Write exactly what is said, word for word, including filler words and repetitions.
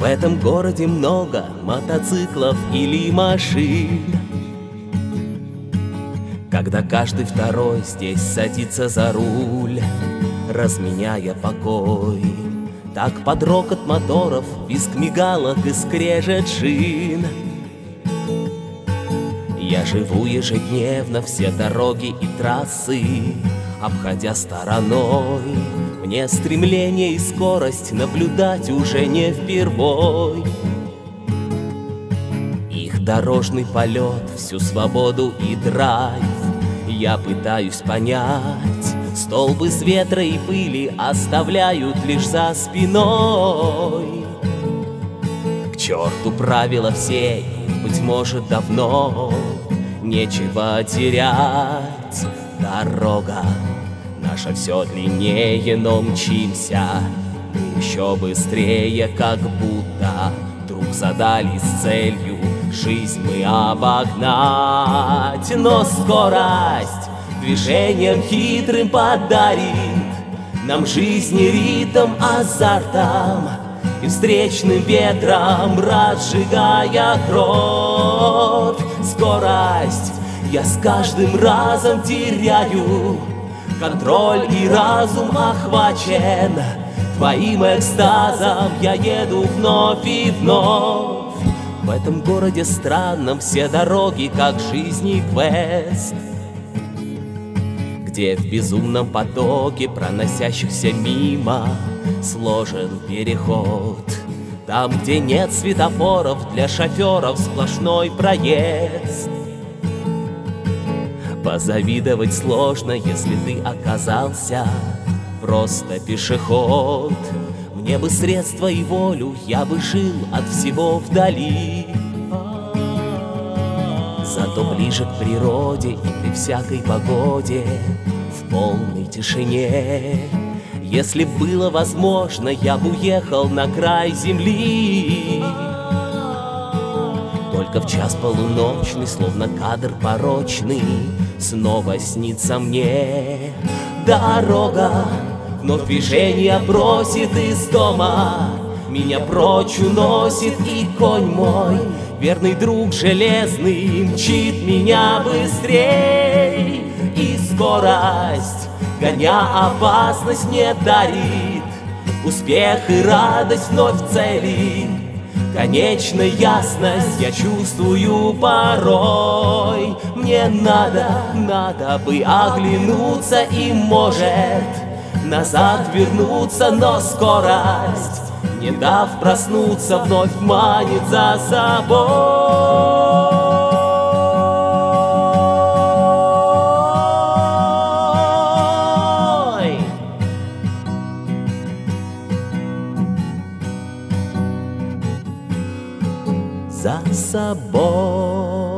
В этом городе много мотоциклов или машин. Когда каждый второй здесь садится за руль, разменяя покой, так под рокот моторов, визг мигалок и скрежет шин. Я живу ежедневно все дороги и трассы, обходя стороной. Мне стремление и скорость наблюдать уже не впервой. Их дорожный полет, всю свободу и драйв я пытаюсь понять. Столбы с ветра и пыли оставляют лишь за спиной. К черту правила все, быть может, давно нечего терять. Дорога наша все длиннее, но мчимся мы еще быстрее, как будто вдруг задались целью жизнь мы обогнать. Но скорость движением хитрым подарит нам жизни ритм азартом и встречным ветром разжигая кровь. Скорость я с каждым разом теряю, контроль и разум охвачен твоим экстазом. Я еду вновь и вновь. В этом городе странном все дороги как жизни квест, где в безумном потоке проносящихся мимо сложен переход. Там, где нет светофоров, для шоферов сплошной проезд. Позавидовать сложно, если ты оказался просто пешеход. Мне бы средства и волю, я бы жил от всего вдали. Зато ближе к природе и при всякой погоде, в полной тишине. Если б было возможно, я бы уехал на край земли. Только в час полуночный, словно кадр порочный, снова снится мне дорога. Вновь движение бросит из дома, меня прочь уносит, и конь мой, верный друг железный, мчит меня быстрей. И скорость, гоня опасность, мне дарит успех и радость вновь в цели. Конечная ясность я чувствую порой. Мне надо, надо бы оглянуться и, может, назад вернуться, но скорость, не дав проснуться, вновь манит за собой. За собой.